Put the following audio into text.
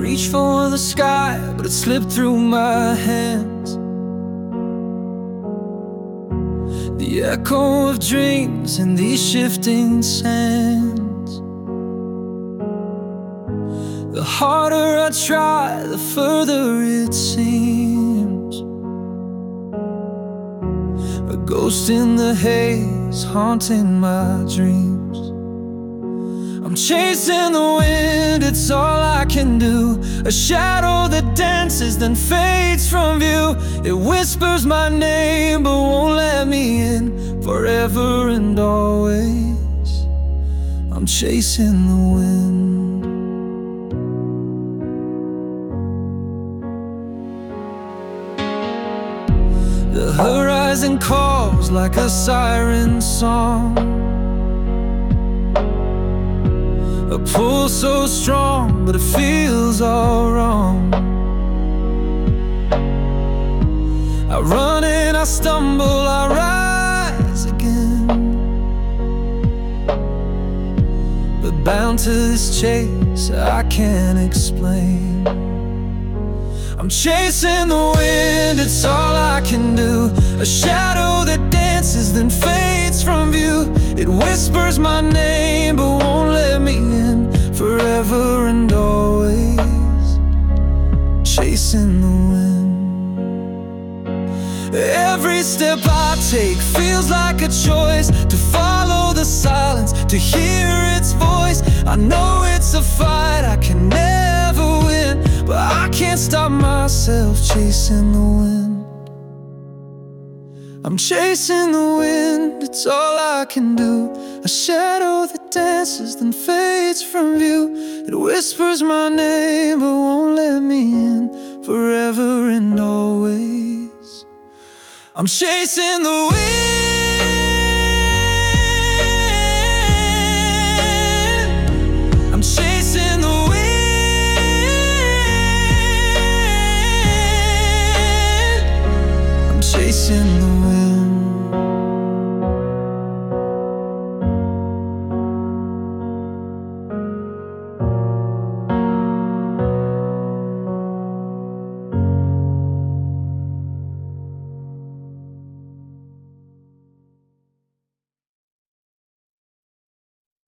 reached for the sky, but it slipped through my hands. The echo of dreams in these shifting sands. The harder I try, the further it seems. A ghost in the haze haunting my dreams. I'm chasing the wind, it's all I can do. A shadow that dances then fades from view. It whispers my name but won't let me in. Forever and always, I'm chasing the wind. The horizon calls like a siren song. A pull so strong, but it feels all wrong. I run and I stumble, I rise again. But bound to this chase I can't explain. I'm chasing the wind, it's all I can do. A shadow that dances then fades from view. It whispers my name but won't let me in. Forever and always, chasing the wind. Every step I take feels like a choice. To follow the silence, to hear its voice. I know it's a fight I can never win, but I can't stop myself chasing the wind. I'm chasing the wind, it's all I can do. A shadow that dances then fades from view. It whispers my name but won't let me in. Forever and always, I'm chasing the wind.